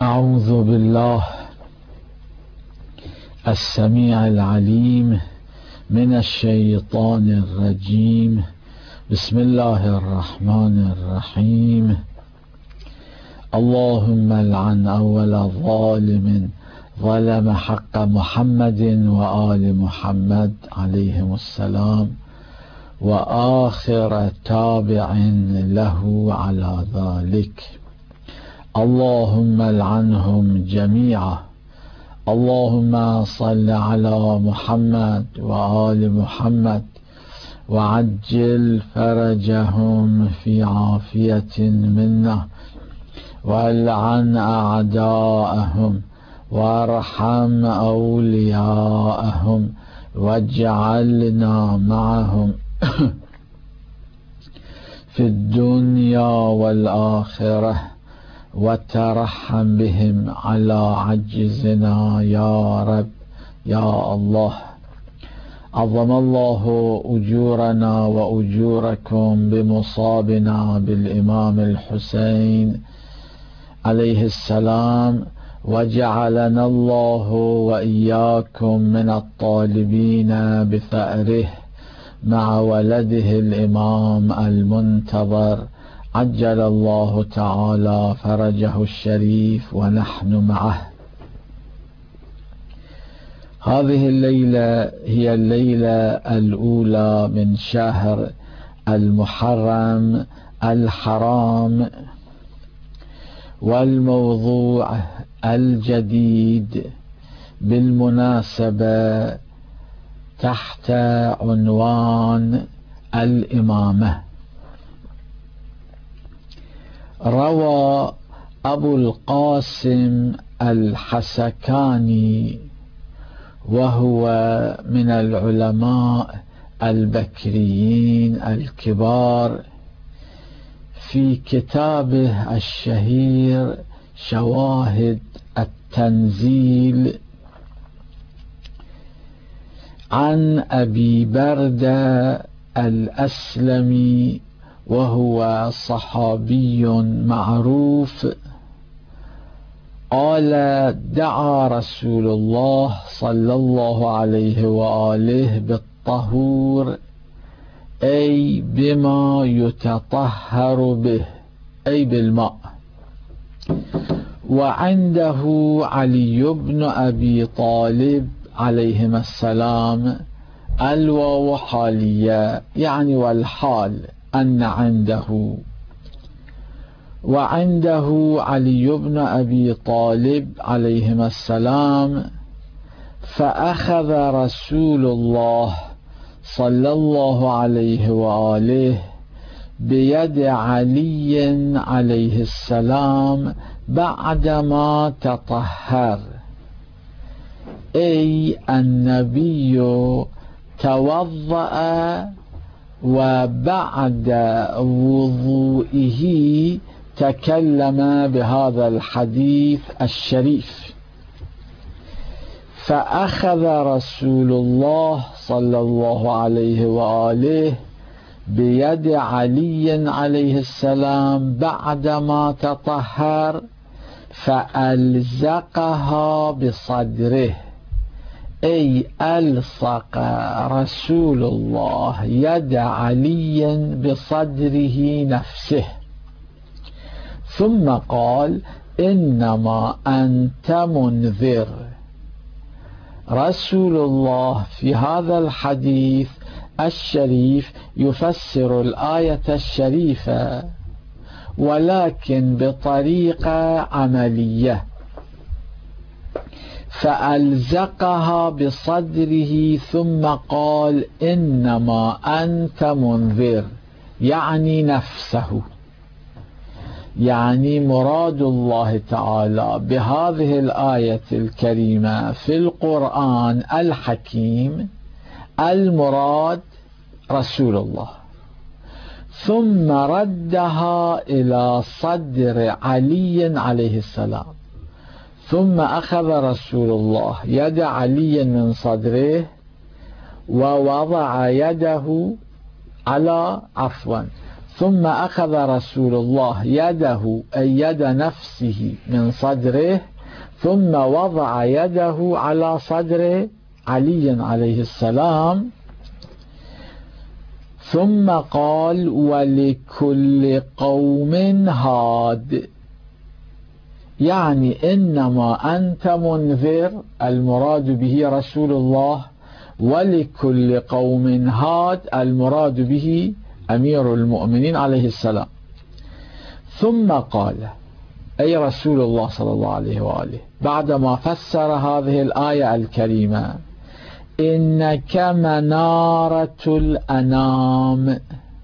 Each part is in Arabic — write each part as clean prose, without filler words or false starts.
أعوذ بالله السميع العليم من الشيطان الرجيم. بسم الله الرحمن الرحيم. اللهم لعن أول ظالم ظلم حق محمد وآل محمد عليهم السلام، وآخر تابع له على ذلك. اللهم لعنهم جميعا. اللهم صل على محمد وآل محمد وعجل فرجهم في عافية منا، والعن أعداءهم وارحم أولياءهم واجعلنا معهم في الدنيا والآخرة، وترحم بهم على عجزنا يا رب يا الله. عظم الله أجورنا وأجوركم بمصابنا بالإمام الحسين عليه السلام، وجعلنا الله وإياكم من الطالبين بثأره مع ولده الإمام المنتظر عجل الله تعالى فرجه الشريف ونحن معه. هذه الليلة هي الليلة الأولى من شهر المحرم الحرام، والموضوع الجديد بالمناسبة تحت عنوان الإمامة. روى أبو القاسم الحسكاني، وهو من العلماء البكريين الكبار، في كتابه الشهير شواهد التنزيل، عن أبي بردة الأسلمي، وهو صحابي معروف، قال: دعا رسول الله صلى الله عليه وآله بالطهور، أي بما يتطهر به، أي بالماء. وعنده علي بن أبي طالب عليهما السلام، الواو حالية يعني والحال أن عنده. وعنده علي بن أبي طالب عليهما السلام، فأخذ رسول الله صلى الله عليه وآله بيد علي عليه السلام بعدما تطهر، أي النبي توضأ وبعد وضوئه تكلم بهذا الحديث الشريف. فأخذ رسول الله صلى الله عليه وآله بيد علي عليه السلام بعدما تطهر، فألزقها بصدره، أي ألصق رسول الله يد علي بصدره نفسه، ثم قال: إنما أنت منذر. رسول الله في هذا الحديث الشريف يفسر الآية الشريفة، ولكن بطريقة عملية. فألزقها بصدره ثم قال: إنما أنت منذر، يعني نفسه، يعني مراد الله تعالى بهذه الآية الكريمة في القرآن الحكيم، المراد رسول الله. ثم ردها إلى صدر علي عليه السلام، ثم أخذ رسول الله يد علي من صدره ووضع يده على ثم أخذ رسول الله يده أي يد نفسه من صدره، ثم وضع يده على صدر علي عليه السلام، ثم قال: ولكل قوم هاد، يعني إنما أنت منذر، المراد به رسول الله، ولكل قوم هاد المراد به أمير المؤمنين عليه السلام. ثم قال، أي رسول الله صلى الله عليه وآله، بعدما فسر هذه الآية الكريمة: إنك منارة الأنام.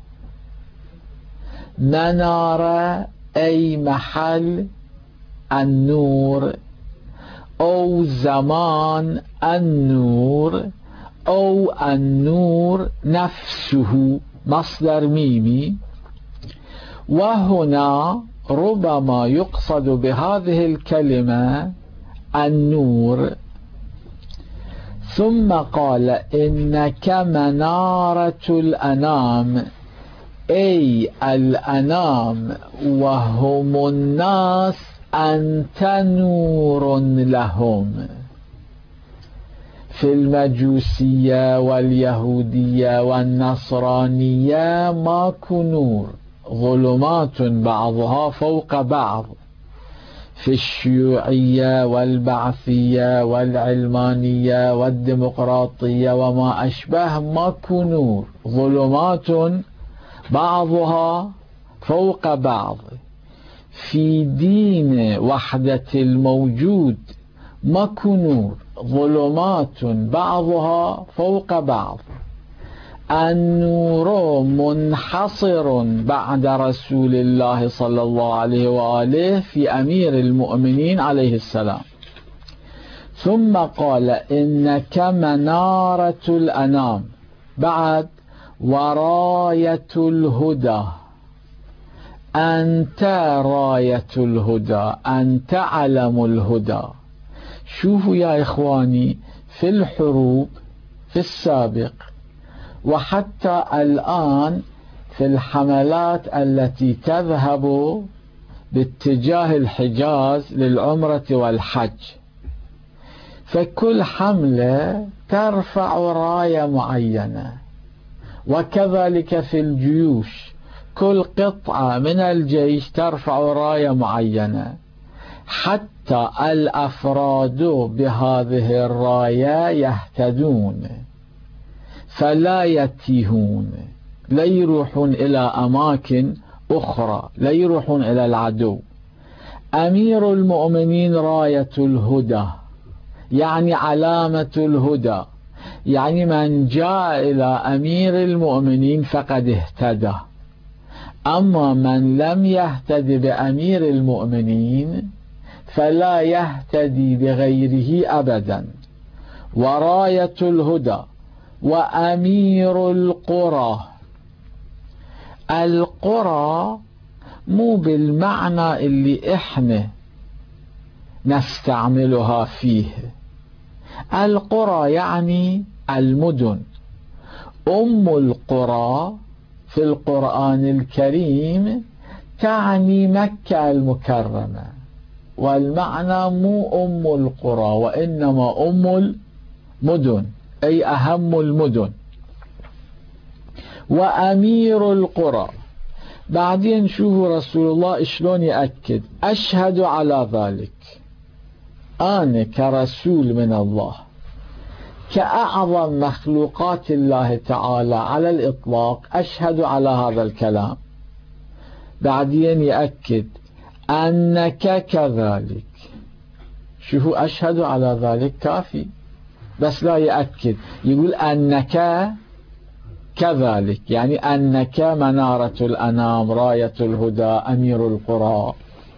منارة أي محل النور، أو زمان النور، أو النور نفسه، مصدر ميمي. وهنا ربما يقصد بهذه الكلمة النور. ثم قال: إنك منارة الأنام، أي الأنام وهم الناس، أنت نور لهم. في المجوسية واليهودية والنصرانية ماكو نور، ظلمات بعضها فوق بعض. في الشيوعية والبعثية والعلمانية والديمقراطية وما أشبه ماكو نور، ظلمات بعضها فوق بعض. في دين وحدة الموجود ماكو نور، ظلمات بعضها فوق بعض. النور منحصر بعد رسول الله صلى الله عليه وآله في أمير المؤمنين عليه السلام. ثم قال: إنك منارة الأنام، بعد وراية الهدى، أنت راية الهدى، أنت علم الهدى. شوفوا يا إخواني، في الحروب في السابق وحتى الآن في الحملات التي تذهب باتجاه الحجاز للعمرة والحج، فكل حملة ترفع راية معينة، وكذلك في الجيوش كل قطعة من الجيش ترفع راية معينة، حتى الأفراد بهذه الراية يهتدون فلا يتيهون، لا يروحون إلى أماكن أخرى، لا يروحون إلى العدو. أمير المؤمنين راية الهدى، يعني علامة الهدى، يعني من جاء إلى أمير المؤمنين فقد اهتدى. أما من لم يهتدي بأمير المؤمنين فلا يهتدي بغيره أبدا. وراية الهدى وأمير القرى. القرى مو بالمعنى اللي احنا نستعملها فيه. القرى يعني المدن. أم القرى في القرآن الكريم تعني مكة المكرمة، والمعنى مو أم القرى وإنما أم المدن، أي أهم المدن. وأمير القرى. بعدين شوفوا رسول الله شلون يأكد: أشهد على ذلك، أنا كرسول من الله، كأعظم مخلوقات الله تعالى على الإطلاق، أشهد على هذا الكلام. بعدين يأكد: أنك كذلك. شوفوا، أشهد على ذلك كافي، بس لا يأكد، يقول أنك كذلك، يعني أنك منارة الأنام، راية الهدى، أمير القرى.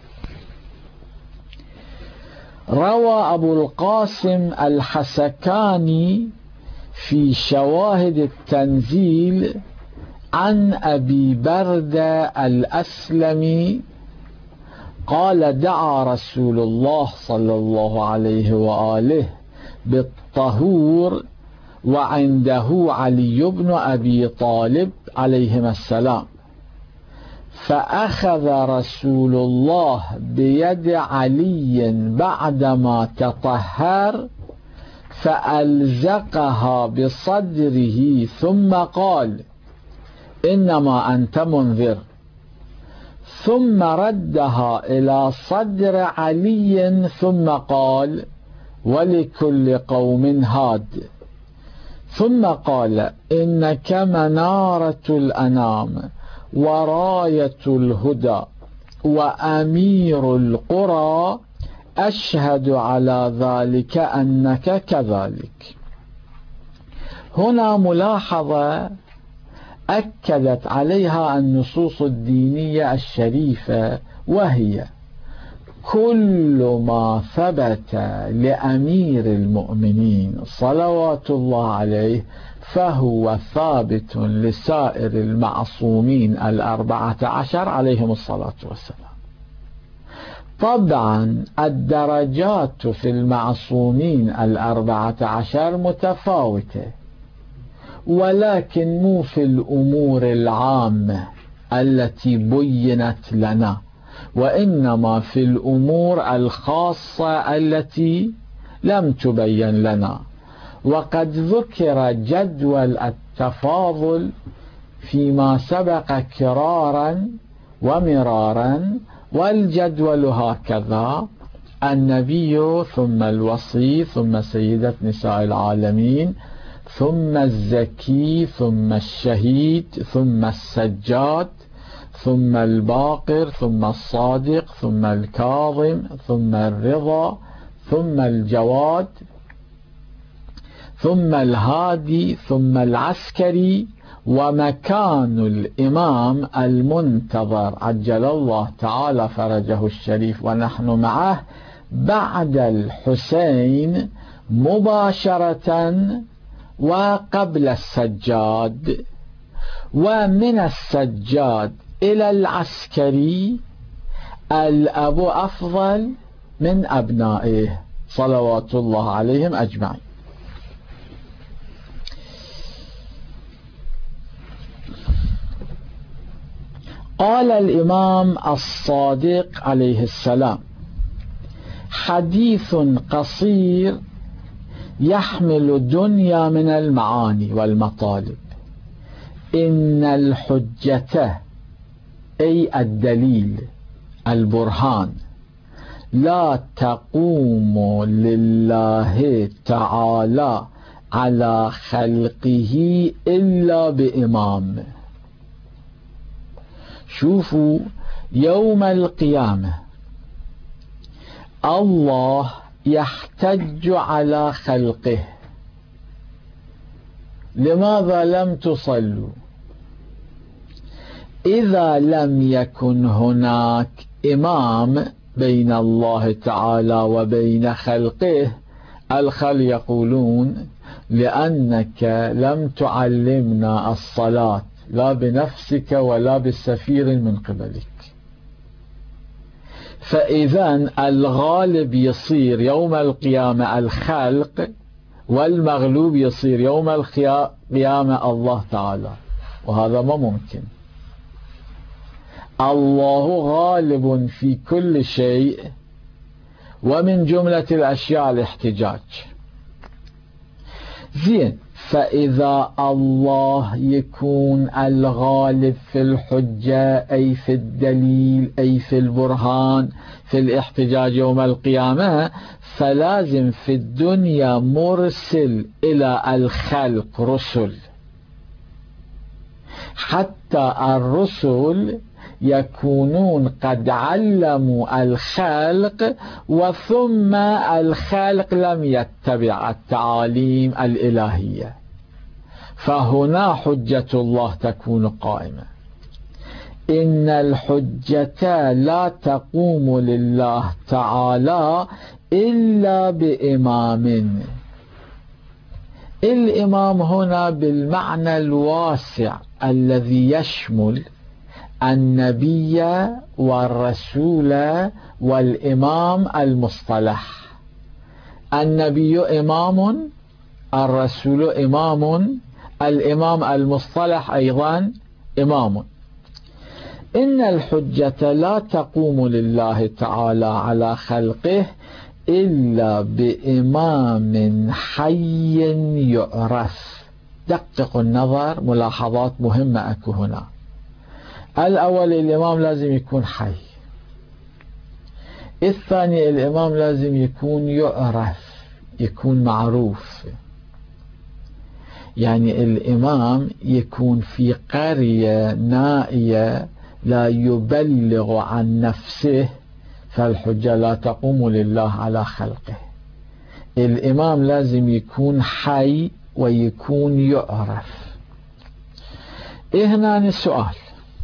روى أبو القاسم الحسكاني في شواهد التنزيل عن أبي بردة الأسلمي قال: دعا رسول الله صلى الله عليه وآله بالطهور وعنده علي بن أبي طالب عليهما السلام، فأخذ رسول الله بيد علي بعدما تطهر فألزقها بصدره ثم قال: إنما أنت منذر. ثم ردها إلى صدر علي ثم قال: ولكل قوم هاد. ثم قال: إنك منارة الأنام وراية الهدى وأمير القرى، أشهد على ذلك أنك كذلك. هنا ملاحظة أكدت عليها النصوص الدينية الشريفة، وهي: كل ما ثبت لأمير المؤمنين صلوات الله عليه فهو ثابت لسائر المعصومين 14 عليهم الصلاة والسلام. طبعا الدرجات في المعصومين 14 متفاوتة، ولكن مو في الأمور العامة التي بينت لنا، وإنما في الأمور الخاصة التي لم تبين لنا. وقد ذكر جدول التفاضل فيما سبق كرارا ومرارا، والجدول هكذا: النبي ثم الوصي ثم سيدة نساء العالمين ثم الزكي ثم الشهيد ثم السجاد ثم الباقر ثم الصادق ثم الكاظم ثم الرضا ثم الجواد ثم الهادي ثم العسكري، ومكان الإمام المنتظر عجل الله تعالى فرجه الشريف ونحن معه بعد الحسين مباشرة وقبل السجاد، ومن السجاد إلى العسكري الأب أفضل من أبنائه صلوات الله عليهم أجمعين. قال الإمام الصادق عليه السلام: حديث قصير يحمل دنيا من المعاني والمطالب. إن الحجة أي الدليل البرهان لا تقوم لله تعالى على خلقه إلا بإمام. شوفوا، يوم القيامة الله يحتج على خلقه: لماذا لم تصلوا؟ إذا لم يكن هناك إمام بين الله تعالى وبين خلقه، الخلق يقولون: لأنك لم تعلمنا الصلاة لا بنفسك ولا بالسفير من قبلك. فإذا الغالب يصير يوم القيامة الخلق، والمغلوب يصير يوم القيامة الله تعالى، وهذا ما ممكن. الله غالب في كل شيء، ومن جملة الأشياء الاحتجاج. زين، فإذا الله يكون الغالب في الحجة أي في الدليل أي في البرهان في الاحتجاج يوم القيامة، فلازم في الدنيا مرسل إلى الخلق رسل، حتى الرسل يكونون قد علموا الخلق، وثم الخلق لم يتبع التعاليم الإلهية، فهنا حجة الله تكون قائمة. إن الحجة لا تقوم لله تعالى إلا بإمام. الإمام هنا بالمعنى الواسع الذي يشمل النبي والرسول والإمام المصطلح. النبي إمام، الرسول إمام، الإمام المصطلح أيضا إمام. إن الحجة لا تقوم لله تعالى على خلقه إلا بإمام حي يعرف. دققوا النظر، ملاحظات مهمة أكو هنا. الأول، الإمام لازم يكون حي. الثاني، الإمام لازم يكون يعرف، يكون معروف. يعني الإمام يكون في قرية نائية لا يبلغ عن نفسه، فالحجة لا تقوم لله على خلقه. الإمام لازم يكون حي ويكون يعرف. هنا السؤال: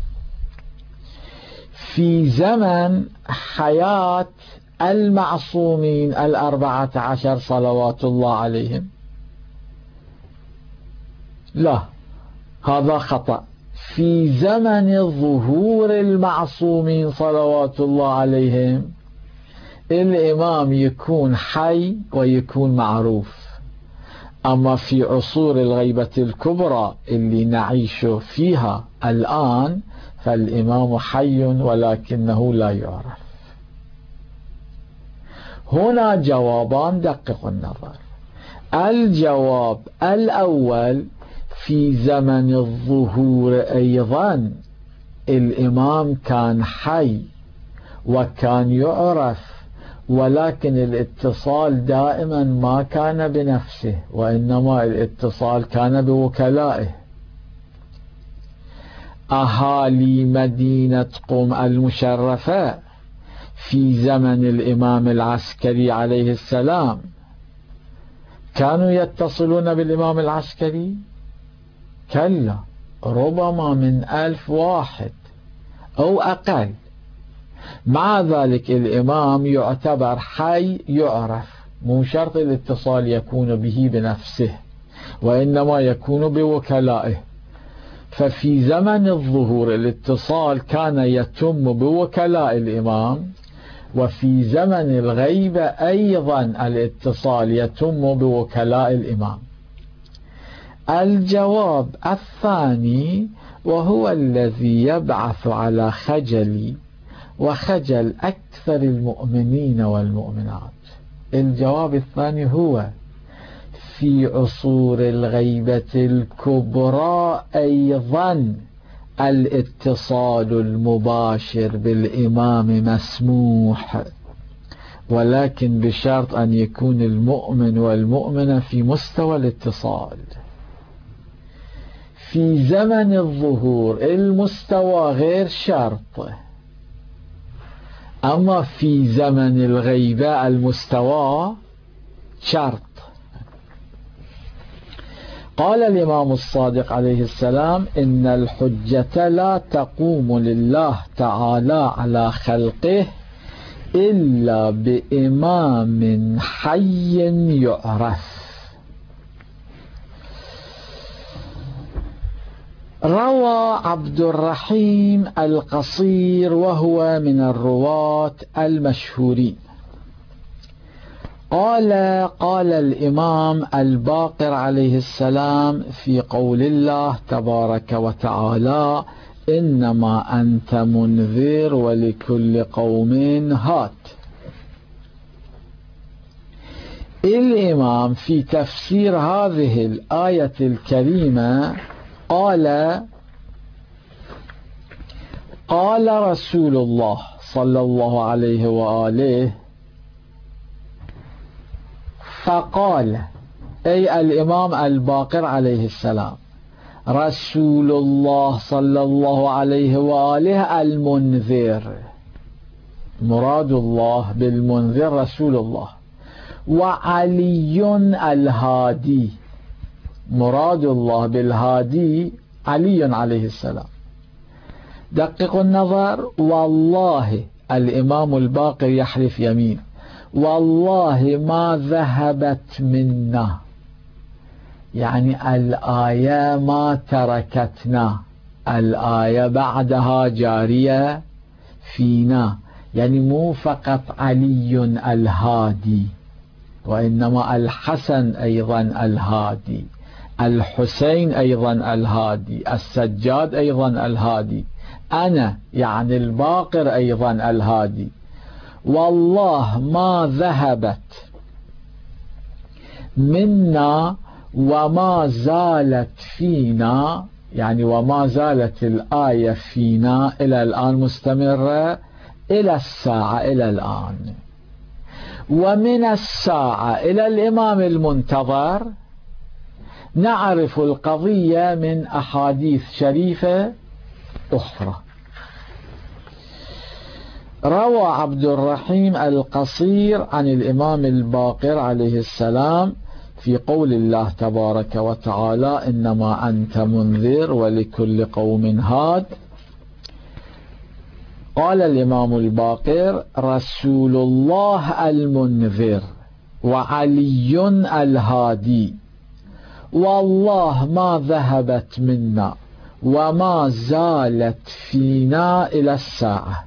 في زمن حياة المعصومين 14 صلوات الله عليهم؟ لا، هذا خطأ. في زمن ظهور المعصومين صلوات الله عليهم الإمام يكون حي ويكون معروف. أما في عصور الغيبة الكبرى اللي نعيش فيها الآن فالإمام حي ولكنه لا يعرف. هنا جوابان، دققوا النظر. الجواب الأول: في زمن الظهور أيضا الإمام كان حي وكان يعرف، ولكن الاتصال دائما ما كان بنفسه، وإنما الاتصال كان بوكلائه. أهالي مدينة قم المشرفة في زمن الإمام العسكري عليه السلام كانوا يتصلون بالإمام العسكري؟ كلا، ربما من 1000 واحد أو أقل. مع ذلك الإمام يعتبر حي يعرف، مو شرط الاتصال يكون به بنفسه، وإنما يكون بوكلائه. ففي زمن الظهور الاتصال كان يتم بوكلاء الإمام، وفي زمن الغيبة أيضا الاتصال يتم بوكلاء الإمام. الجواب الثاني، وهو الذي يبعث على خجلي وخجل أكثر المؤمنين والمؤمنات، الجواب الثاني هو: في عصور الغيبة الكبرى أيضا الاتصال المباشر بالإمام مسموح، ولكن بشرط أن يكون المؤمن والمؤمنة في مستوى الاتصال. في زمن الظهور المستوى غير شرط، أما في زمن الغيبة المستوى شرط. قال الإمام الصادق عليه السلام: إن الحجة لا تقوم لله تعالى على خلقه إلا بإمام حي يعرف. روى عبد الرحيم القصير وهو من الرواة المشهورين قال الإمام الباقر عليه السلام في قول الله تبارك وتعالى: إنما أنت منذر ولكل قوم هاد. الإمام في تفسير هذه الآية الكريمة قال رسول الله صلى الله عليه وآله، فقال أي الإمام الباقر عليه السلام رسول الله صلى الله عليه وآله المنذر، مراد الله بالمنذر رسول الله، وعلي الهادي، مراد الله بالهادي علي عليه السلام. دققوا النظر، والله الإمام الباقر يحلف يمين: والله ما ذهبت منا، يعني الآية ما تركتنا، الآية بعدها جارية فينا، يعني مو فقط علي الهادي، وإنما الحسن أيضا الهادي، الحسين أيضا الهادي، السجاد أيضا الهادي، أنا يعني الباقر أيضا الهادي، والله ما ذهبت منا وما زالت فينا، يعني وما زالت الآية فينا إلى الآن مستمرة إلى الساعة إلى الآن. ومن الساعة إلى الإمام المنتظر نعرف القضية من أحاديث شريفة أخرى. روى عبد الرحيم القصير عن الإمام الباقر عليه السلام في قول الله تبارك وتعالى: إنما أنت منذر ولكل قوم هاد. قال الإمام الباقر: رسول الله المنذر وعلي الهادي، والله ما ذهبت منا وما زالت فينا إلى الساعة.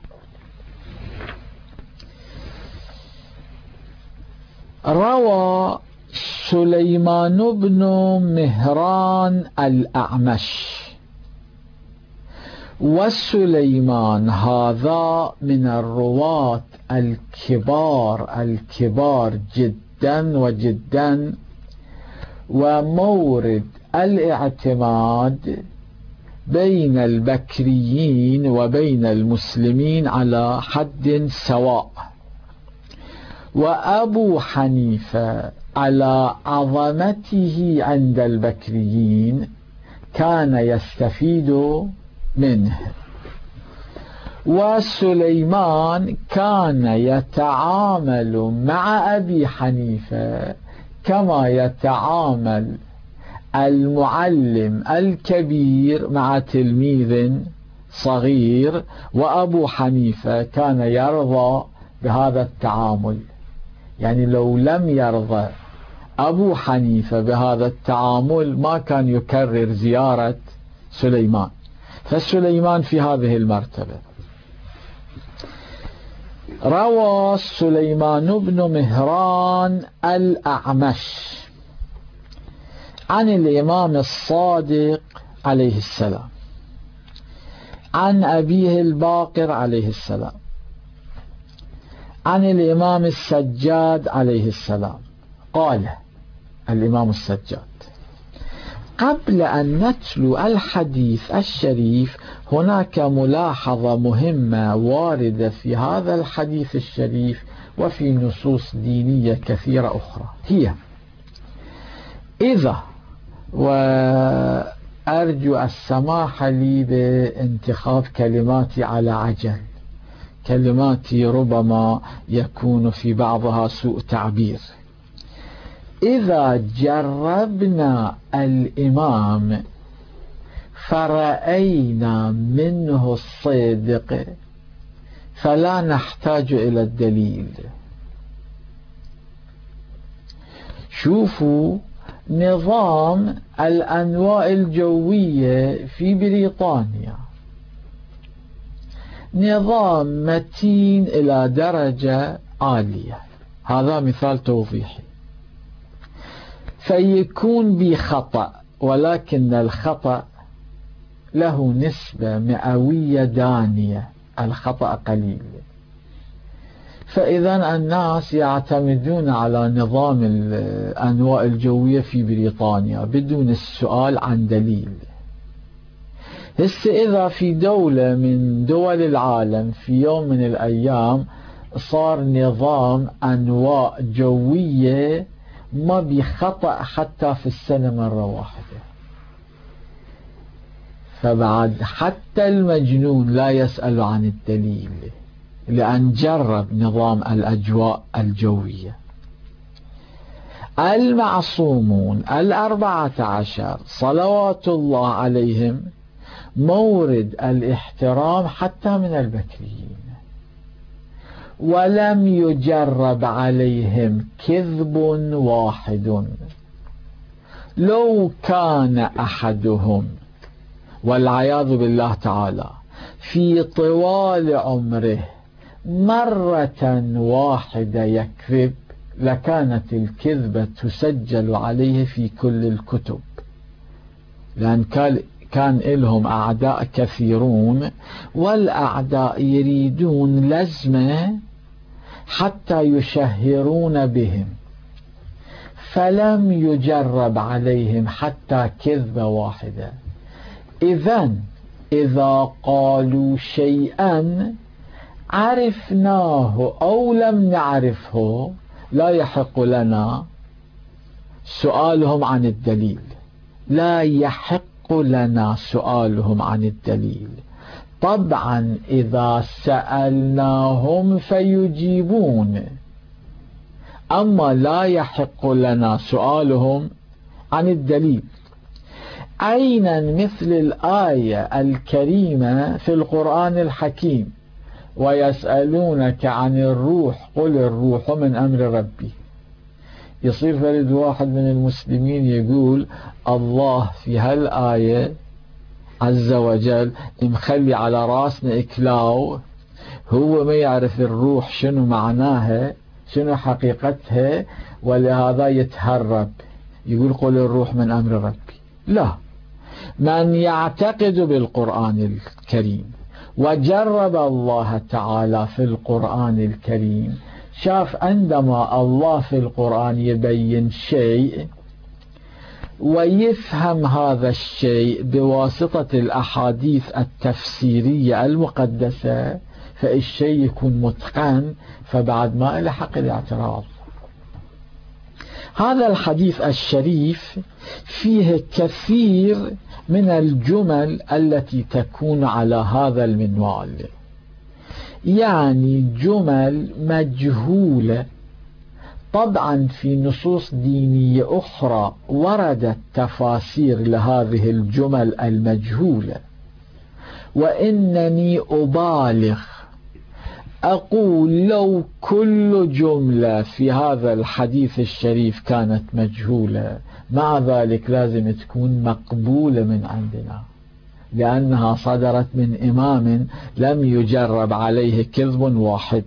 روى سليمان بن مهران الأعمش، وسليمان هذا من الرواة الكبار جدا وجدا، ومورد الاعتماد بين البكريين وبين المسلمين على حد سواء. وأبو حنيفة على عظمته عند البكريين كان يستفيد منه، وسليمان كان يتعامل مع أبي حنيفة كما يتعامل المعلم الكبير مع تلميذ صغير، وأبو حنيفة كان يرضى بهذا التعامل. يعني لو لم يرضى أبو حنيفة بهذا التعامل ما كان يكرر زيارة سليمان، فسليمان في هذه المرتبة. روى سليمان بن مهران الأعمش عن الإمام الصادق عليه السلام عن أبيه الباقر عليه السلام عن الإمام السجاد عليه السلام قال الإمام السجاد: قبل أن نتلو الحديث الشريف هناك ملاحظة مهمة واردة في هذا الحديث الشريف وفي نصوص دينية كثيرة أخرى، هي إذا، وأرجو السماح لي بانتخاب كلماتي على عجل، كلماتي ربما يكون في بعضها سوء تعبير. إذا جربنا الإمام فرأينا منه الصدق فلا نحتاج إلى الدليل. شوفوا نظام الأنواء الجوية في بريطانيا، نظام متين إلى درجة عالية، هذا مثال توضيحي. فيكون بخطأ، ولكن الخطأ له نسبة مئوية دانية، الخطأ قليل. فإذا الناس يعتمدون على نظام الأنواء الجوية في بريطانيا بدون السؤال عن دليل. هسه إذا في دولة من دول العالم في يوم من الأيام صار نظام أنواء جوية ما بخطأ حتى في السنة مرة واحدة، فبعد حتى المجنون لا يسأل عن الدليل، لأن جرب نظام الأجواء الجوية. المعصومون 14 صلوات الله عليهم مورد الاحترام حتى من البكريين، ولم يجرب عليهم كذب واحد. لو كان أحدهم والعياذ بالله تعالى في طوال عمره مرة واحدة يكذب لكانت الكذبة تسجل عليه في كل الكتب، لأن كان لهم أعداء كثيرون، والأعداء يريدون لزمة حتى يشهرون بهم، فلم يجرب عليهم حتى كذبة واحدة. إذا قالوا شيئا عرفناه أو لم نعرفه لا يحق لنا سؤالهم عن الدليل، لا يحق لنا سؤالهم عن الدليل. طبعا إذا سألناهم فيجيبون، أما لا يحق لنا سؤالهم عن الدليل. عينا مثل الآية الكريمة في القرآن الحكيم: ويسألونك عن الروح قل الروح من أمر ربي. يصير فرد واحد من المسلمين يقول الله في هالآية عز وجل مخلي على راسنا إكلاو، هو ما يعرف الروح شنو معناها شنو حقيقتها، ولهذا يتهرب يقول قل الروح من أمر ربي. لا، من يعتقد بالقرآن الكريم وجرب الله تعالى في القرآن الكريم، شاف عندما الله في القرآن يبين شيء ويفهم هذا الشيء بواسطة الأحاديث التفسيرية المقدسة، فالشيء يكون متقن، فبعد ما له حق الاعتراض. هذا الحديث الشريف فيه كثير من الجمل التي تكون على هذا المنوال، يعني جمل مجهولة. طبعا في نصوص دينية أخرى وردت تفاسير لهذه الجمل المجهولة، وإنني أبالغ أقول لو كل جملة في هذا الحديث الشريف كانت مجهولة، مع ذلك لازم تكون مقبولة من عندنا، لأنها صدرت من إمام لم يجرب عليه كذب واحد.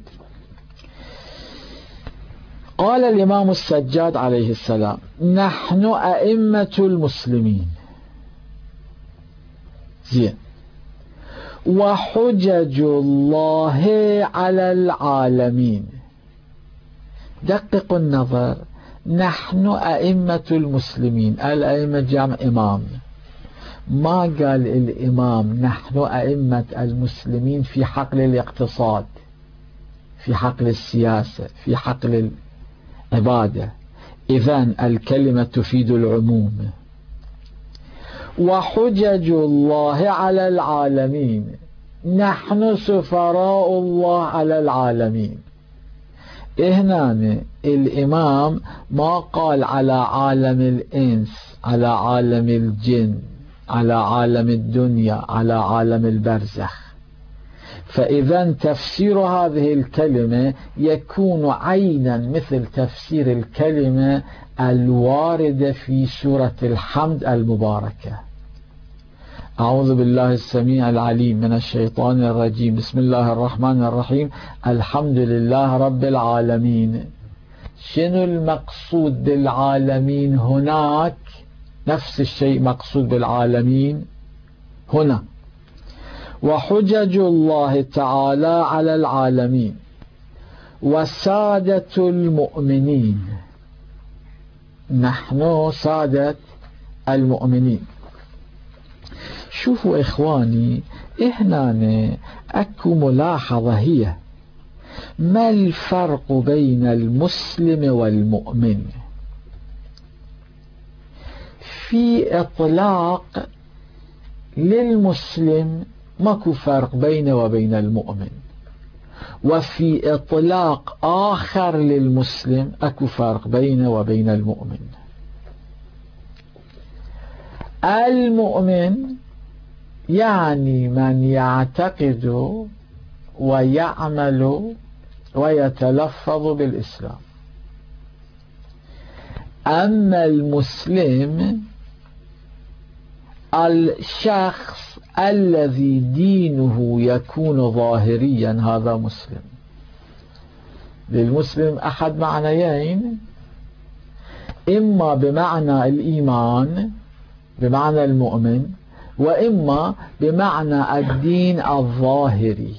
قال الإمام السجاد عليه السلام: نحن أئمة المسلمين، زين، وحجج الله على العالمين. دققوا النظر، نحن أئمة المسلمين، الأئمة جمع إمام، ما قال الإمام نحن أئمة المسلمين في حقل الاقتصاد، في حقل السياسة، في حقل العبادة. إذن الكلمة تفيد العموم. وحجج الله على العالمين، نحن سفراء الله على العالمين. هنا الإمام ما قال على عالم الإنس، على عالم الجن، على عالم الدنيا، على عالم البرزخ. فإذا تفسير هذه الكلمة يكون عينا مثل تفسير الكلمة الواردة في سورة الحمد المباركة: أعوذ بالله السميع العليم من الشيطان الرجيم، بسم الله الرحمن الرحيم، الحمد لله رب العالمين. شنو المقصود بالعالمين هناك؟ نفس الشيء مقصود بالعالمين هنا. وحجج الله تعالى على العالمين وسادة المؤمنين، نحن سادة المؤمنين. شوفوا إخواني، هنا أكو ملاحظة، هي ما الفرق بين المسلم والمؤمن؟ في إطلاق للمسلم ماكو فرق بينه وبين المؤمن، وفي إطلاق آخر للمسلم أكو فرق بينه وبين المؤمن. المؤمن يعني من يعتقد ويعمل ويتلفظ بالإسلام. أما المسلم الشخص الذي دينه يكون ظاهريا، هذا مسلم. للمسلم أحد معنيين: إما بمعنى الإيمان بمعنى المؤمن، وإما بمعنى الدين الظاهري.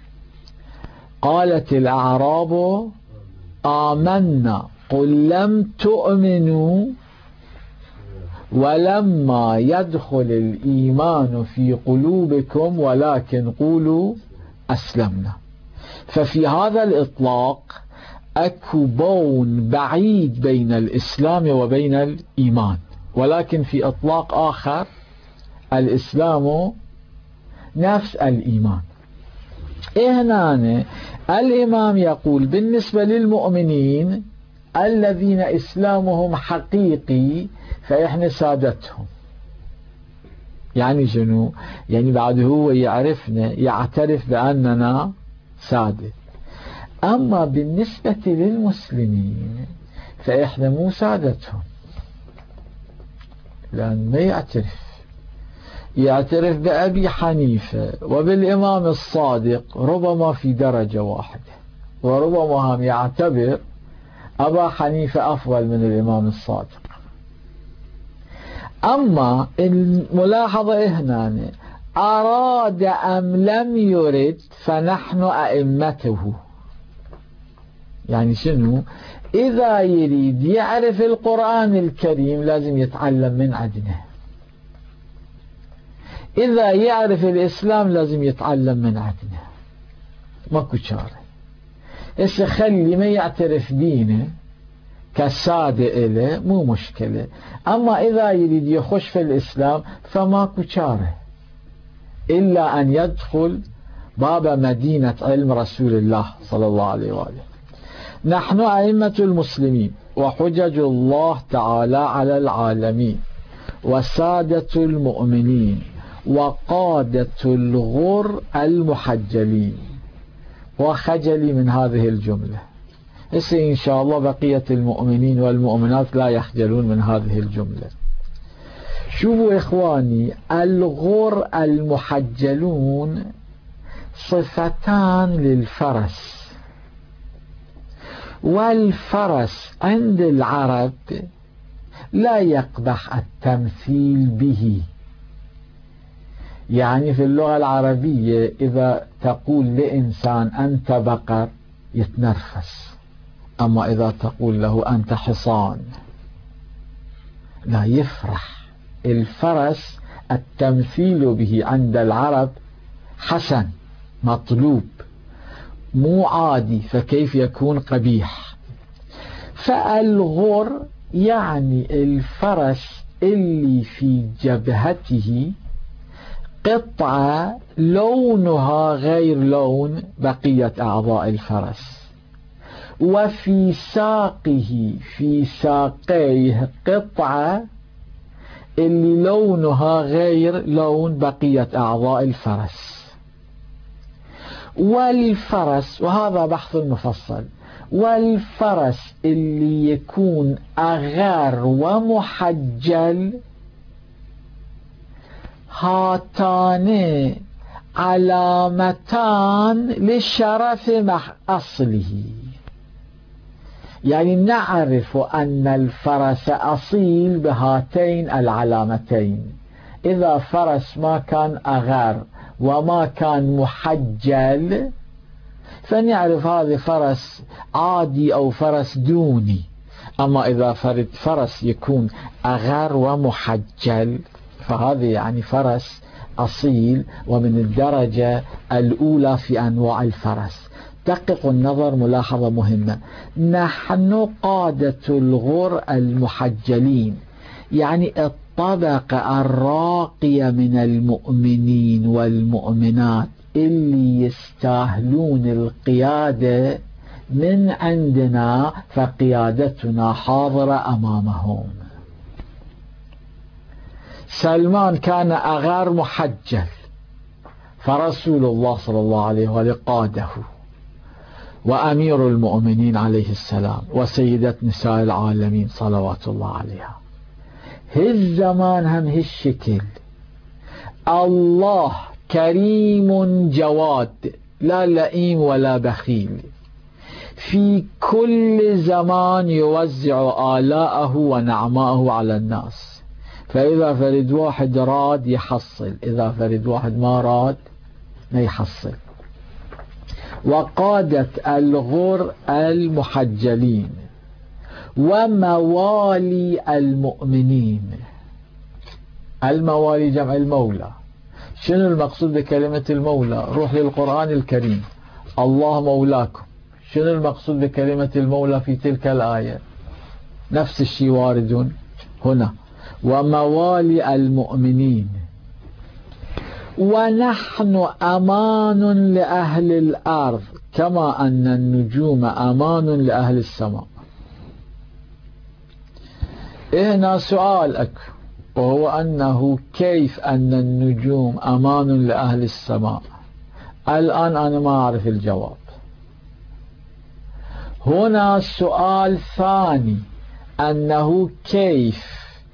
قالت الأعراب آمنا قل لم تؤمنوا ولما يدخل الإيمان في قلوبكم ولكن قولوا أسلمنا. ففي هذا الإطلاق أكو بون بعيد بين الإسلام وبين الإيمان، ولكن في إطلاق آخر الإسلام نفس الإيمان. هنا الإمام يقول بالنسبة للمؤمنين الذين إسلامهم حقيقي فإحنا سادتهم. يعني شنو؟ يعني بعد هو يعرفنا، يعترف بأننا سادة. أما بالنسبة للمسلمين فإحنا مو سادتهم، لأن ما يعترف بأبي حنيفة وبالإمام الصادق ربما في درجة واحدة، وربما هم يعتبر أبا حنيفة أفضل من الإمام الصادق. أما الملاحظة هنا أراد أم لم يرد فنحن أئمته. يعني شنو؟ إذا يريد يعرف القرآن الكريم لازم يتعلم من عندنا، إذا يعرف الإسلام لازم يتعلم من عندنا، ماكو شارع. إذا خلي ما يعترف دينه كسادة إله مو مشكلة، أما إذا يريد يخش في الإسلام فماكو شارع إلا أن يدخل باب مدينة علم رسول الله صلى الله عليه وآله. نحن أئمة المسلمين وحجج الله تعالى على العالمين وسادة المؤمنين وقادة الغر المحجلين. وخجلي من هذه الجملة. إن شاء الله بقية المؤمنين والمؤمنات لا يخجلون من هذه الجملة. شوفوا إخواني، الغر المحجلون صفتان للفرس، والفرس عند العرب لا يقبح التمثيل به. يعني في اللغة العربية إذا تقول لإنسان أنت بقر يتنرفز، أما إذا تقول له أنت حصان لا يفرح. الفرس التمثيل به عند العرب حسن مطلوب مو عادي، فكيف يكون قبيح؟ فالغر يعني الفرس اللي في جبهته قطعة لونها غير لون بقية أعضاء الفرس، وفي ساقه في ساقيه قطعة اللي لونها غير لون بقية أعضاء الفرس. والفرس، وهذا بحث مفصل، والفرس اللي يكون أغار ومحجل هاتان علامتان للشرف أصله. يعني نعرف أن الفرس أصيل بهاتين العلامتين. إذا فرس ما كان أغار وما كان محجل فنعرف هذا فرس عادي أو فرس دوني. أما إذا فرس يكون أغار ومحجل فهذا يعني فرس أصيل ومن الدرجة الأولى في أنواع الفرس. دققوا النظر، ملاحظة مهمة. نحن قادة الغر المحجلين، يعني الطبقة الراقية من المؤمنين والمؤمنات اللي يستاهلون القيادة من عندنا، فقيادتنا حاضرة أمامهم. سلمان كان أغار محجل، فرسول الله صلى الله عليه وآله قاده، وأمير المؤمنين عليه السلام، وسيدة نساء العالمين صلوات الله عليها. هالزمان هم هالشكل. الله كريم جواد، لا لئيم ولا بخيل، في كل زمان يوزع آلاءه ونعماءه على الناس. فإذا فرد واحد راد يحصل، إذا فرد واحد ما راد ما يحصل. وقادة الغر المحجلين وموالي المؤمنين. الموالي جمع المولى. شنو المقصود بكلمة المولى؟ روح للقرآن الكريم، الله مولاكم. شنو المقصود بكلمة المولى في تلك الآية؟ نفس الشيء وارد هنا، وموالي المؤمنين. ونحن أمان لأهل الأرض كما أن النجوم أمان لأهل السماء. هنا سؤال وهو أنه كيف أن النجوم أمان لأهل السماء؟ الآن أنا ما أعرف الجواب. هنا سؤال ثاني، أنه كيف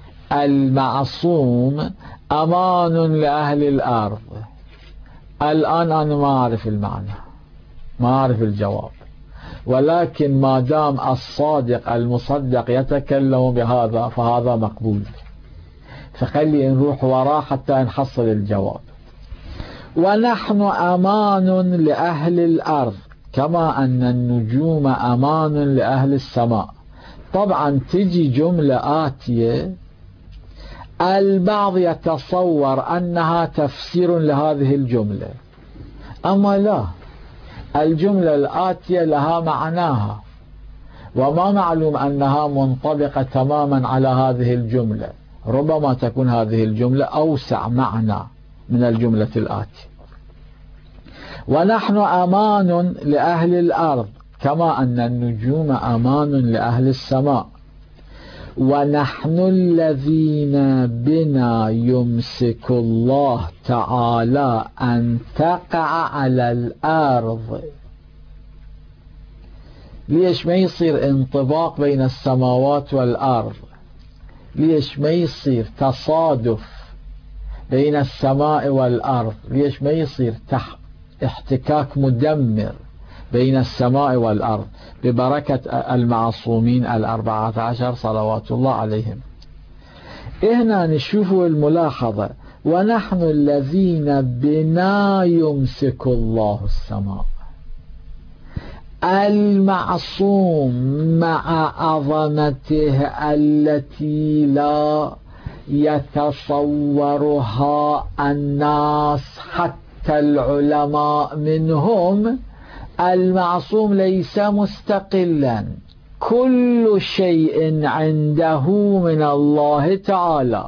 المعصوم أمان لأهل الأرض؟ الآن أنا ما أعرف المعنى، ما أعرف الجواب، ولكن ما دام الصادق المصدق يتكلم بهذا فهذا مقبول، فخلي نروح وراه حتى نحصل الجواب. ونحن أمان لأهل الأرض كما أن النجوم أمان لأهل السماء. طبعا تجي جملة آتية البعض يتصور أنها تفسير لهذه الجملة، أما لا، الجملة الآتية لها معناها، وما معلوم أنها منطبقة تماما على هذه الجملة. ربما تكون هذه الجملة أوسع معنى من الجملة الآتية. ونحن أمان لأهل الأرض كما أن النجوم أمان لأهل السماء. ونحن الذين بنا يمسك الله تعالى أن تقع على الأرض. ليش ما يصير انطباق بين السماوات والأرض؟ ليش ما يصير تصادف بين السماء والأرض؟ ليش ما يصير احتكاك مدمر بين السماء والأرض ببركة المعصومين 14 صلوات الله عليهم؟ هنا نشوف الملاحظة، ونحن الذين بنا يمسك الله السماء. المعصوم مع عظمته التي لا يتصورها الناس حتى العلماء منهم، المعصوم ليس مستقلا، كل شيء عنده من الله تعالى.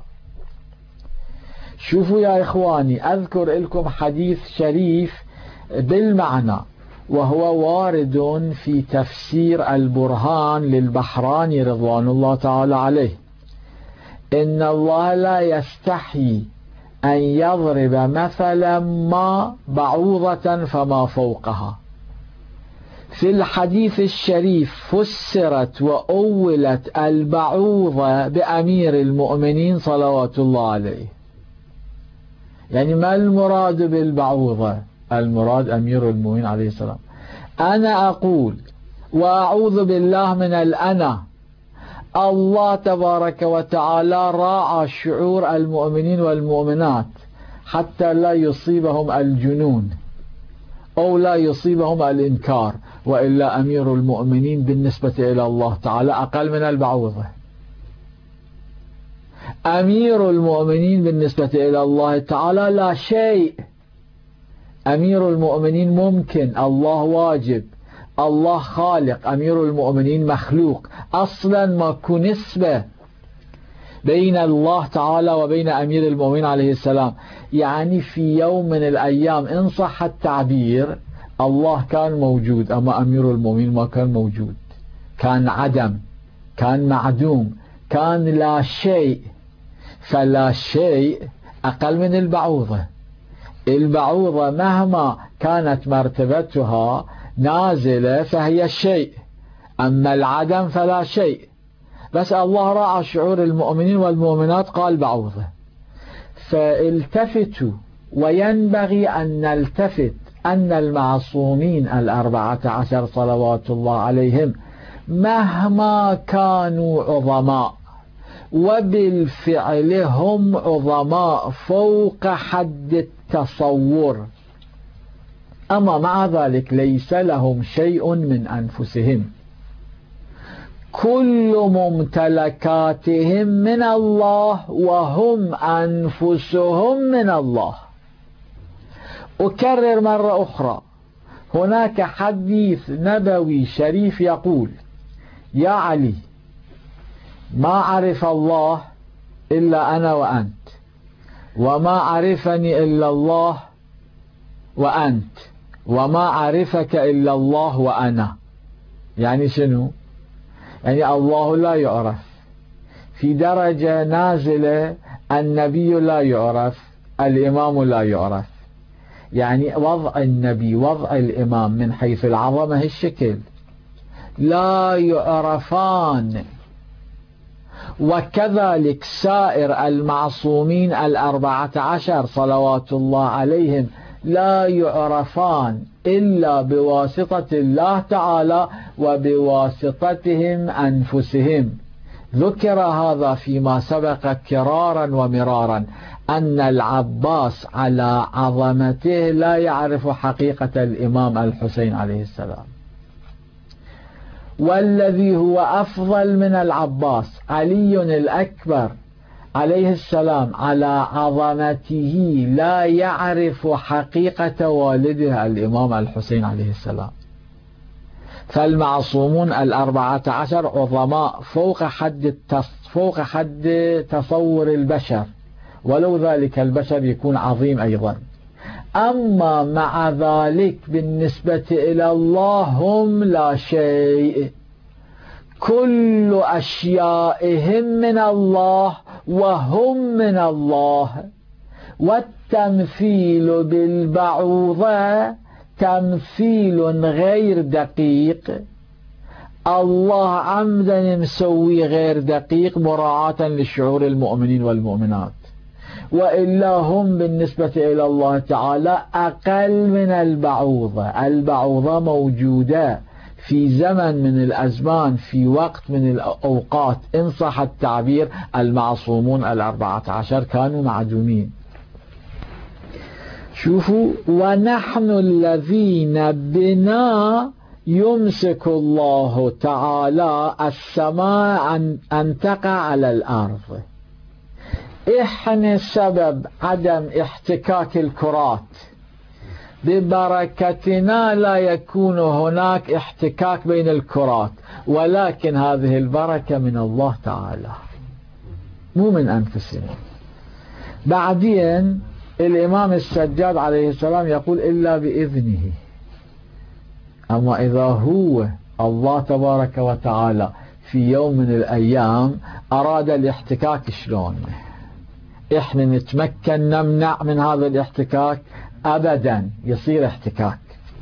شوفوا يا إخواني، أذكر لكم حديث شريف بالمعنى، وهو وارد في تفسير البرهان للبحراني رضوان الله تعالى عليه. إن الله لا يستحي أن يضرب مثلا ما بعوضة فما فوقها. في الحديث الشريف فسرت وأولت البعوضة بأمير المؤمنين صلوات الله عليه. يعني ما المراد بالبعوضة؟ المراد أمير المؤمنين عليه السلام. أنا أقول وأعوذ بالله من الأنا. الله تبارك وتعالى راعى شعور المؤمنين والمؤمنات حتى لا يصيبهم الجنون أو لا يصيبهم الإنكار، وإلا أمير المؤمنين بالنسبة إلى الله تعالى أقل من البعوضة. أمير المؤمنين بالنسبة إلى الله تعالى لا شيء. أمير المؤمنين ممكن، الله واجب، الله خالق، أمير المؤمنين مخلوق. أصلا ماكو نسبة بين الله تعالى وبين أمير المؤمنين عليه السلام. يعني في يوم من الأيام إن صح التعبير الله كان موجود، أما أمير المؤمنين ما كان موجود، كان عدم، كان معدوم، كان لا شيء. فلا شيء أقل من البعوضة. البعوضة مهما كانت مرتبتها نازلة فهي الشيء، أما العدم فلا شيء. بس الله راعى شعور المؤمنين والمؤمنات قال بعوضة. فالتفتوا، وينبغي أن نلتفت أن المعصومين 14 صلوات الله عليهم مهما كانوا عظماء، وبالفعل هم عظماء فوق حد التصور، أما مع ذلك ليس لهم شيء من أنفسهم، كل ممتلكاتهم من الله وهم أنفسهم من الله. أكرر مرة أخرى، هناك حديث نبوي شريف يقول: يا علي، ما عرف الله إلا أنا وأنت، وما عرفني إلا الله وأنت، وما عرفك إلا الله وأنا. يعني شنو؟ يعني الله لا يعرف، في درجة نازلة النبي لا يعرف، الإمام لا يعرف. يعني وضع النبي وضع الإمام من حيث العظمة الشكل لا يعرفان، وكذلك سائر المعصومين 14 صلوات الله عليهم لا يعرفان إلا بواسطة الله تعالى وبواسطتهم أنفسهم. ذكر هذا فيما سبق كرارا ومرارا، أن العباس على عظمته لا يعرف حقيقة الإمام الحسين عليه السلام، والذي هو أفضل من العباس علي الأكبر عليه السلام على عظمته لا يعرف حقيقة والده الإمام الحسين عليه السلام. فالمعصومون 14 عظماء فوق حد تصور البشر، ولو ذلك البشر يكون عظيم أيضا. أما مع ذلك بالنسبة إلى الله هم لا شيء، كل أشيائهم من الله وهم من الله. والتمثيل بالبعوضة تمثيل غير دقيق، الله عمدا مسوي غير دقيق مراعاة لشعور المؤمنين والمؤمنات، وإلا هم بالنسبة إلى الله تعالى أقل من البعوضة. البعوضة موجودة في زمن من الأزمان، في وقت من الأوقات، إن صح التعبير المعصومون 14 كانوا معدومين. شوفوا: ونحن الذين بنا يمسك الله تعالى السماء أن تقع على الأرض. إحنا سبب عدم احتكاك الكرات، ببركتنا لا يكون هناك احتكاك بين الكرات، ولكن هذه البركة من الله تعالى مو من أنفسنا. بعدين الإمام السجاد عليه السلام يقول: إلا بإذنه. أما إذا هو الله تبارك وتعالى في يوم من الأيام أراد الاحتكاك، شلون إحنا نتمكن نمنع من هذا الاحتكاك؟ أبدا، يصير احتكاك.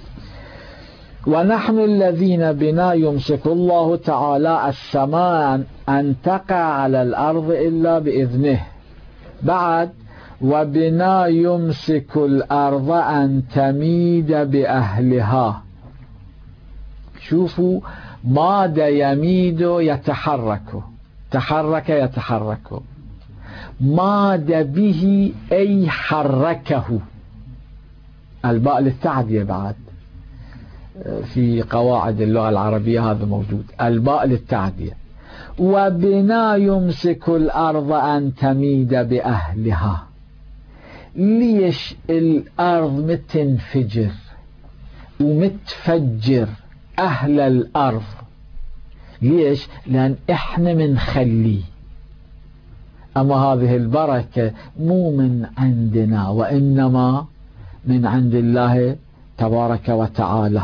ونحن الذين بنا يمسك الله تعالى السماء أن تقع على الأرض إلا بإذنه. بعد: وبنا يمسك الأرض أن تميد بأهلها. شوفوا: ماد يميد يتحرك، تحرك يتحرك، ماد به أي حركه. الباء للتعدية، بعد في قواعد اللغة العربية هذا موجود، الباء للتعدية. وبنا يمسك الأرض أن تميد بأهلها. ليش الأرض متنفجر ومتفجر أهل الأرض؟ ليش؟ لأن إحنا منخليه. أما هذه البركة مو من عندنا، وإنما من عند الله تبارك وتعالى.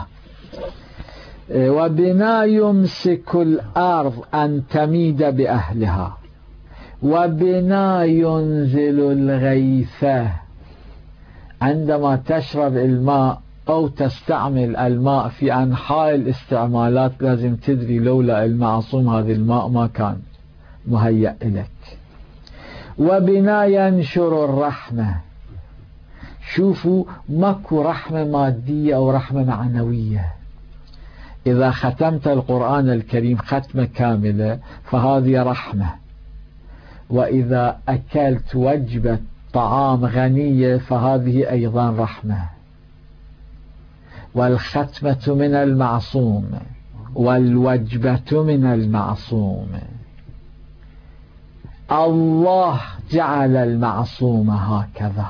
وبنا يمسك الأرض أن تميد بأهلها، وبنا ينزل الغيث. عندما تشرب الماء أو تستعمل الماء في أنحاء الاستعمالات لازم تدري لولا المعصوم هذا الماء ما كان مهيأ لك. وبنا ينشر الرحمة. شوفوا: ماكو رحمة مادية أو رحمة معنوية. إذا ختمت القرآن الكريم ختمة كاملة فهذه رحمة، وإذا أكلت وجبة طعام غنية فهذه أيضا رحمة. والختمة من المعصوم والوجبة من المعصوم. الله جعل المعصوم هكذا.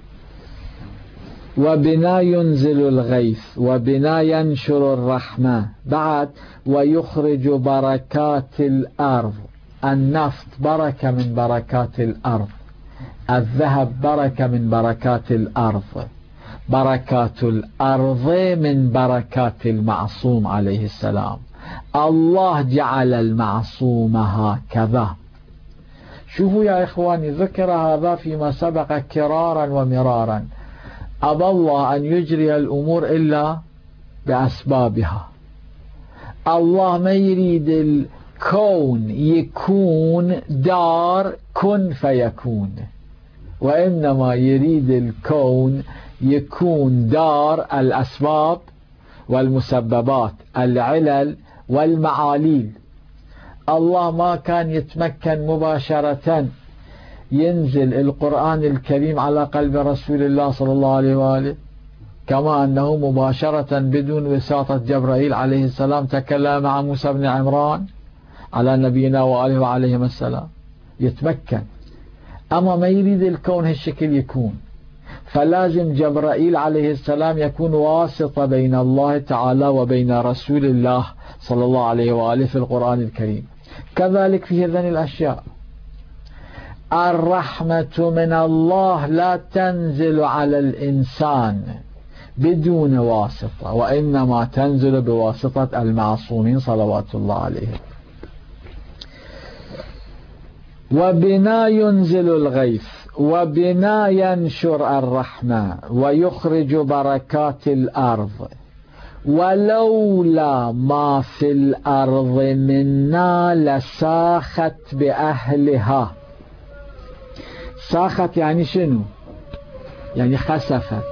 وبنا ينزل الغيث وبنا ينشر الرحمة. بعد ويخرج بركات الأرض. النفط بركة من بركات الأرض، الذهب بركة من بركات الأرض، بركات الأرض من بركات المعصوم عليه السلام. الله جعل المعصوم هكذا. شوفوا يا إخواني، ذكر هذا فيما سبق كرارا ومرارا. أبى الله أن يجري الأمور إلا بأسبابها. الله ما يريد الكون يكون دار كن فيكون، وإنما يريد الكون يكون دار الأسباب والمسببات، العلل والمعاليل. الله ما كان يتمكن مباشرة ينزل القرآن الكريم على قلب رسول الله صلى الله عليه وآله، كما أنه مباشرة بدون وساطة جبرائيل عليه السلام تكلم مع موسى بن عمران على نبينا وآله وعليهم السلام، يتمكن. أما ما يريد الكون هالشكل يكون، فلازم جبرائيل عليه السلام يكون واسطة بين الله تعالى وبين رسول الله صلى الله عليه وآله في القرآن الكريم. كذلك في هذين الأشياء. الرحمة من الله لا تنزل على الإنسان بدون واسطة، وإنما تنزل بواسطة المعصومين صلوات الله عليهم. وبنا ينزل الغيث وبنا ينشر الرحمة ويخرج بركات الأرض. ولولا ما في الأرض منا لساخت بأهلها. ساخت يعني شنو؟ يعني خسفت.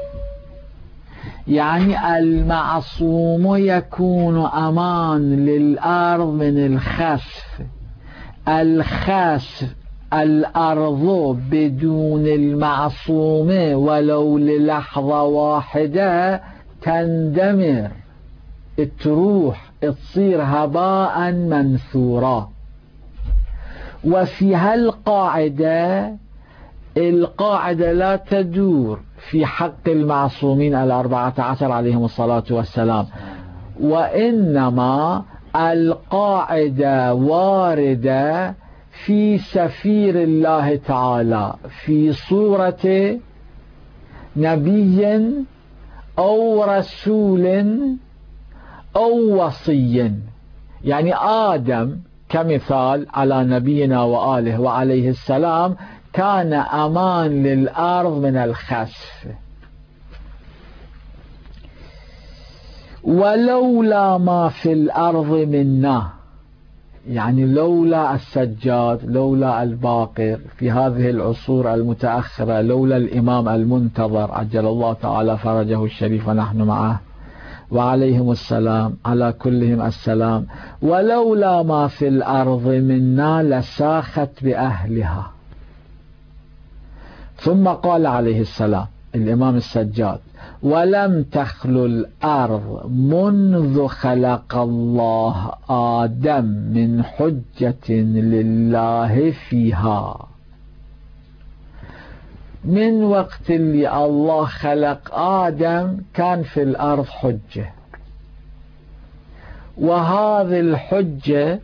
يعني المعصوم يكون أمان للأرض من الخسف. الخسف الأرض بدون المعصوم ولو للحظة واحدة تندمر، تروح، تصير هباء منثورا. وفي هالقاعدة القاعدة لا تدور في حق المعصومين 14 عليهم الصلاة والسلام، وإنما القاعدة واردة في سفير الله تعالى في صورة نبي أو رسول أو وصي. يعني آدم كمثال على نبينا وآله وعليه السلام كان أمان للأرض من الخسف. ولولا ما في الأرض منا، يعني لولا السجاد، لولا الباقر في هذه العصور المتأخرة، لولا الإمام المنتظر عجل الله تعالى فرجه الشريف ونحن معه وعليهم السلام، على كلهم السلام. ولولا ما في الأرض منا لساخت بأهلها. ثم قال عليه السلام الإمام السجاد: ولم تخلو الأرض منذ خلق الله آدم من حجة لله فيها. من وقت اللي الله خلق آدم كان في الأرض حجة، وهذه الحجة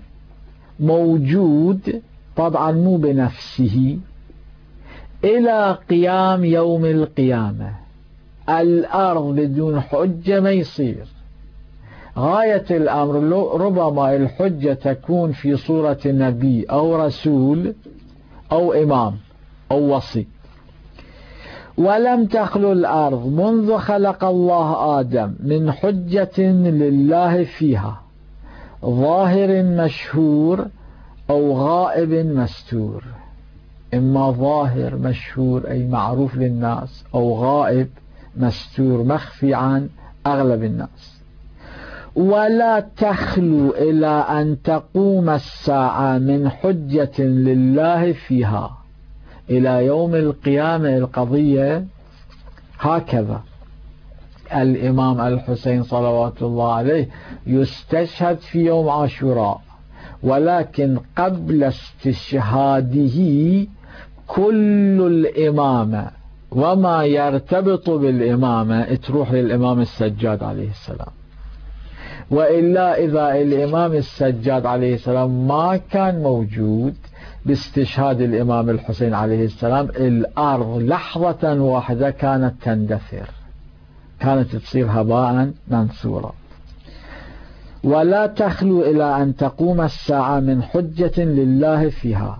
موجود طبعا مو بنفسه إلى قيام يوم القيامة. الأرض بدون حجة ما يصير. غاية الأمر ربما الحجة تكون في صورة نبي أو رسول أو إمام أو وصي. ولم تخلو الأرض منذ خلق الله آدم من حجة لله فيها، ظاهر مشهور أو غائب مستور. إما ظاهر مشهور أي معروف للناس، أو غائب مستور مخفي عن أغلب الناس. ولا تخلو إلى أن تقوم الساعة من حجة لله فيها إلى يوم القيامة. القضية هكذا. الإمام الحسين صلوات الله عليه يستشهد في يوم عاشوراء، ولكن قبل استشهاده كل الإمامة وما يرتبط بالإمامة تروح للإمام السجاد عليه السلام. وإلا إذا الإمام السجاد عليه السلام ما كان موجود باستشهاد الإمام الحسين عليه السلام، الأرض لحظة واحدة كانت تندثر، كانت تصير هباء منثورا. ولا تخلو إلى أن تقوم الساعة من حجة لله فيها،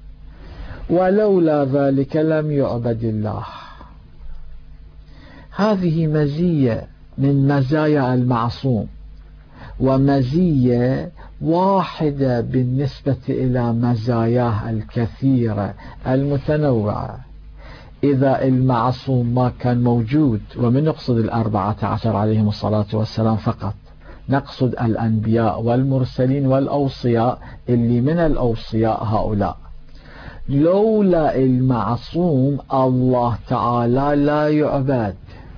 ولولا ذلك لم يعبد الله. هذه مزية من مزايا المعصوم، ومزية واحدة بالنسبة إلى مزاياه الكثيرة المتنوعة. إذا المعصوم ما كان موجود، ومن نقصد 14 عليهم الصلاة والسلام فقط، نقصد الأنبياء والمرسلين والأوصياء اللي من الأوصياء هؤلاء، لولا المعصوم الله تعالى لا يعبد.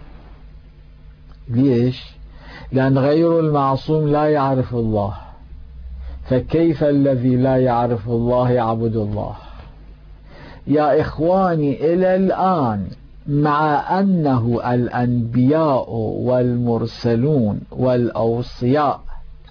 ليش؟ لأن غير المعصوم لا يعرف الله، فكيف الذي لا يعرف الله يعبد الله؟ يا إخواني، إلى الآن مع أنه الأنبياء والمرسلون والأوصياء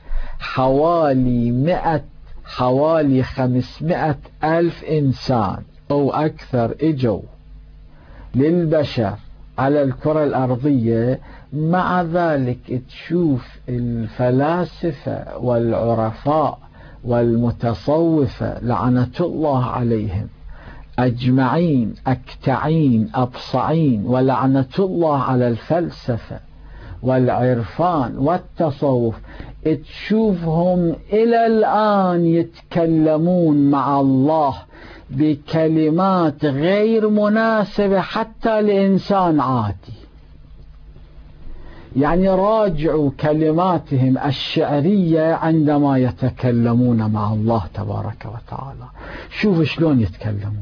حوالي 500 ألف إنسان أو أكثر إجوا للبشر على الكرة الأرضية، مع ذلك تشوف الفلاسفة والعرفاء والمتصوفة لعنة الله عليهم أجمعين أكتعين أبصعين، ولعنة الله على الفلسفة والعرفان والتصوف، تشوفهم إلى الآن يتكلمون مع الله بكلمات غير مناسبة حتى لإنسان عادي. يعني راجعوا كلماتهم الشعرية عندما يتكلمون مع الله تبارك وتعالى، شوفوا شلون يتكلمون.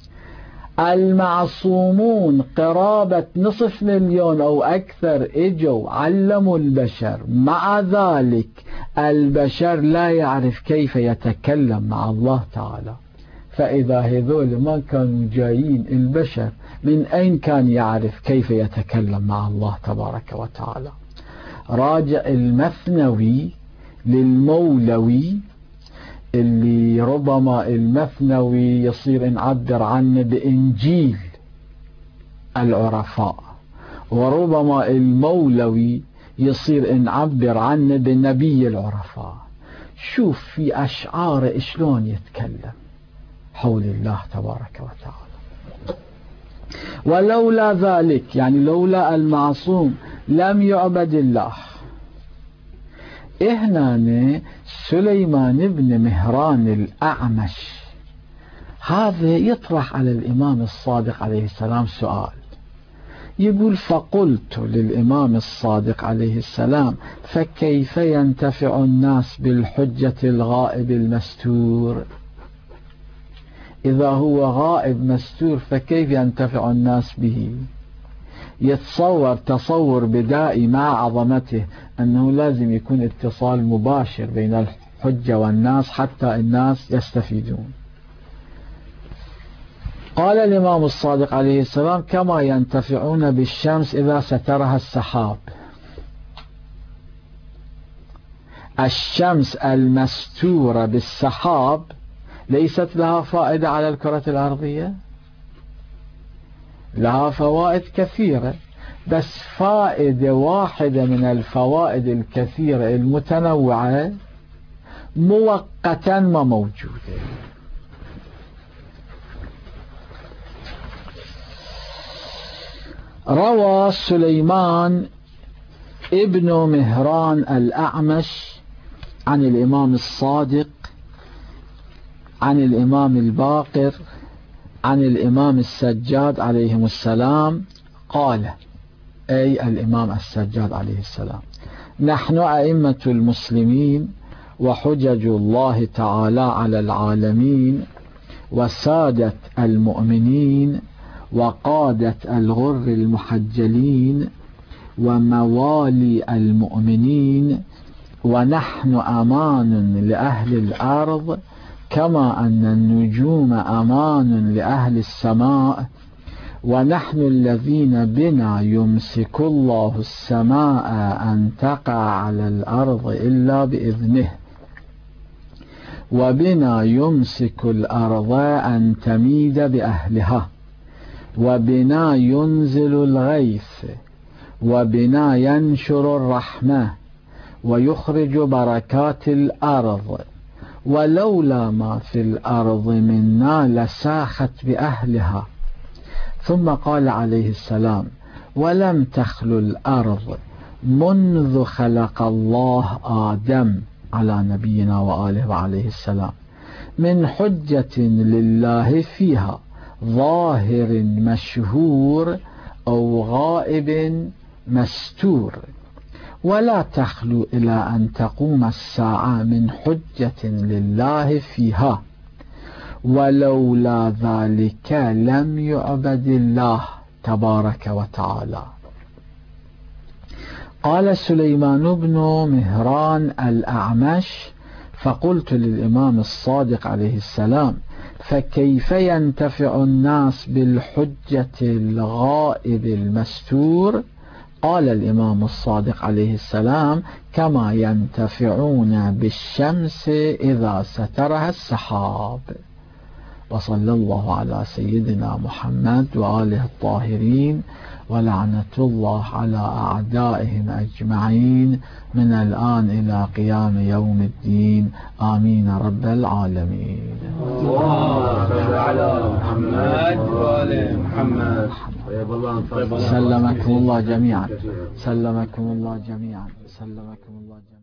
المعصومون قرابة 500,000 أو أكثر إجوا علموا البشر، مع ذلك البشر لا يعرف كيف يتكلم مع الله تعالى. فإذا هذول ما كانوا جايين البشر، من أين كان يعرف كيف يتكلم مع الله تبارك وتعالى؟ راجع المثنوي للمولوي، اللي ربما المثنوي يصير نعبر عنه بإنجيل العرفاء، وربما المولوي يصير نعبر عنه بنبي العرفاء. شوف في أشعار شلون يتكلم حول الله تبارك وتعالى. ولولا ذلك، يعني لولا المعصوم لم يعبد الله. هنا سليمان بن مهران الأعمش هذا يطرح على الإمام الصادق عليه السلام سؤال، يقول: فقلت للإمام الصادق عليه السلام: فكيف ينتفع الناس بالحجة الغائب المستور؟ إذا هو غائب مستور فكيف ينتفع الناس به؟ يتصور تصور بدائي مع عظمته أنه لازم يكون اتصال مباشر بين الحجة والناس حتى الناس يستفيدون. قال الإمام الصادق عليه السلام: كما ينتفعون بالشمس إذا سترها السحاب. الشمس المستورة بالسحاب ليست لها فائدة على الكرة الأرضية؟ لها فوائد كثيرة، بس فائدة واحدة من الفوائد الكثيرة المتنوعة مؤقتا ما موجودة. روى سليمان ابن مهران الأعمش عن الإمام الصادق عن الإمام الباقر عن الإمام السجاد عليهم السلام قال، أي الإمام السجاد عليه السلام: نحن أئمة المسلمين وحجج الله تعالى على العالمين وسادة المؤمنين وقادة الغر المحجلين وموالي المؤمنين، ونحن أمان لأهل الأرض كما أن النجوم أمان لأهل السماء، ونحن الذين بنا يمسك الله السماء أن تقع على الأرض إلا بإذنه، وبنا يمسك الأرض أن تميد بأهلها، وبنا ينزل الغيث، وبنا ينشر الرحمة ويخرج بركات الأرض، ولولا ما في الأرض منا لساخت بأهلها. ثم قال عليه السلام: ولم تخل الأرض منذ خلق الله آدم على نبينا وآله وعليه السلام من حجة لله فيها ظاهر مشهور أو غائب مستور، ولا تخلو إلى أن تقوم الساعة من حجة لله فيها، ولولا ذلك لم يعبد الله تبارك وتعالى. قال سليمان بن مهران الأعمش: فقلت للإمام الصادق عليه السلام: فكيف ينتفع الناس بالحجة الغائب المستور؟ قال الإمام الصادق عليه السلام: كما ينتفعون بالشمس إذا سترها السحاب. وصلى الله على سيدنا محمد وآله الطاهرين، ولعنة الله على أعدائهم أجمعين من الآن إلى قيام يوم الدين، آمين رب العالمين. اللهم صل على محمد وآل محمد. سلمكم الله جميعا، سلمكم الله جميعا، سلمكم الله جميعا.